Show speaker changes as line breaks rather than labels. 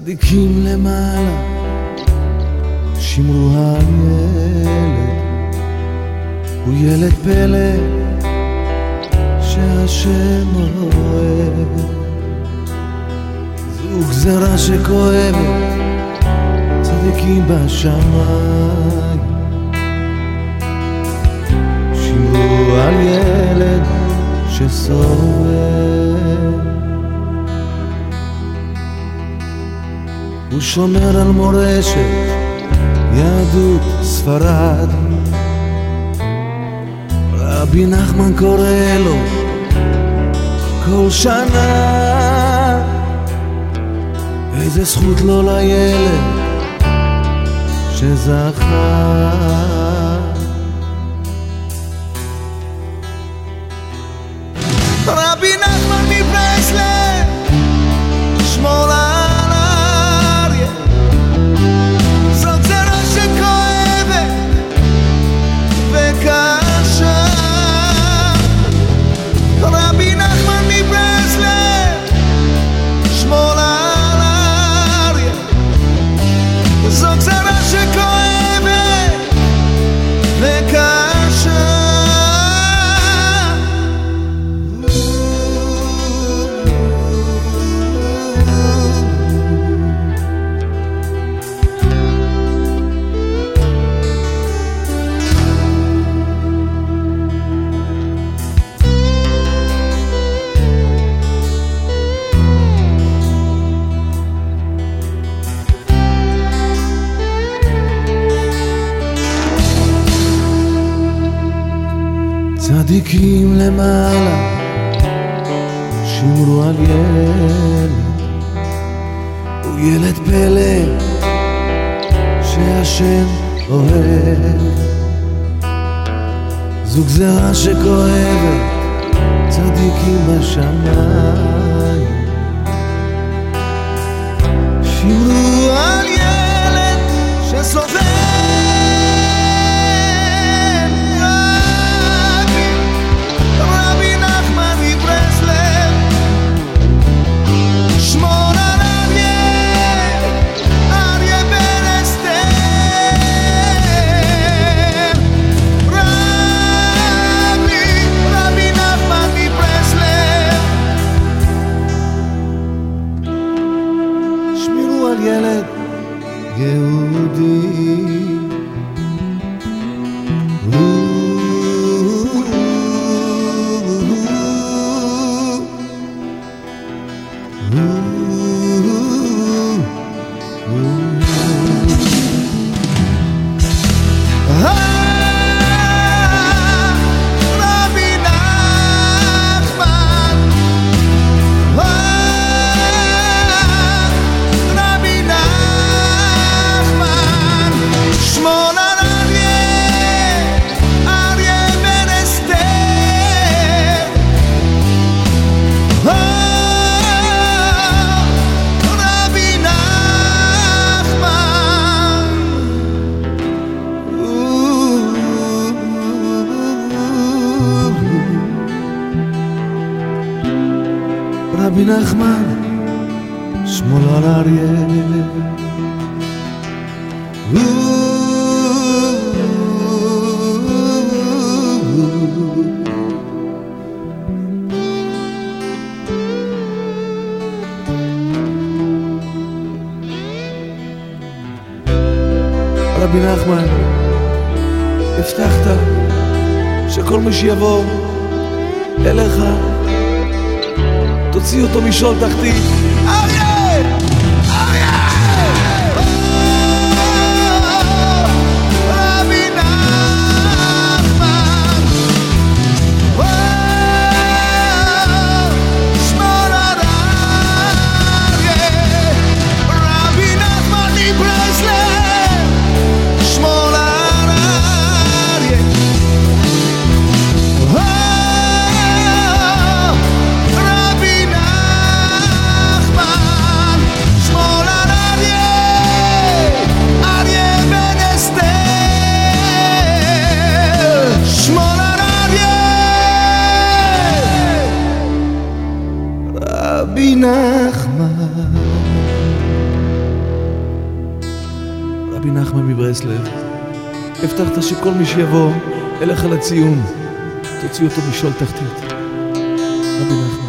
צדיקים למעלה שמרו הילד, הוא ילד פלא שהשם אוהב. זו גזרה שכואבת, צדיקים בשמיים שמרו על ילד שסובל. הוא שומר על מורשת יהדות ספרד, רבי נחמן קורא לו כל שנה. איזה זכות לו לילד שזכה. רבי נחמן מברסלב שמור על אריה, זו גזרה שכואבת וקשה. רבי נחמן מברסלב שמור על אריה, זו גזרה שכואבת וקשה. צדיקים למעלה שמרו על ילד, הוא ילד פלא שהשם אוהב. זו גזרה שכואבת, צדיקים בשמיים שמרו על ילד שסובל. ילד יהודי רבי נחמן שמור על אריה. רבי נחמן, הבטחת שכל מי שיבוא אליך תוציא אותו משול תחתית. אריה! אריה! רבי נחמן שמור על אריה, רבי נחמן מברסלב שמור על אריה. רבי נחמן נחמן מברסלב, הבטחת שכל מי שיבוא אליך לציון, תוציא אותו משול תחתית. רבי נחמן.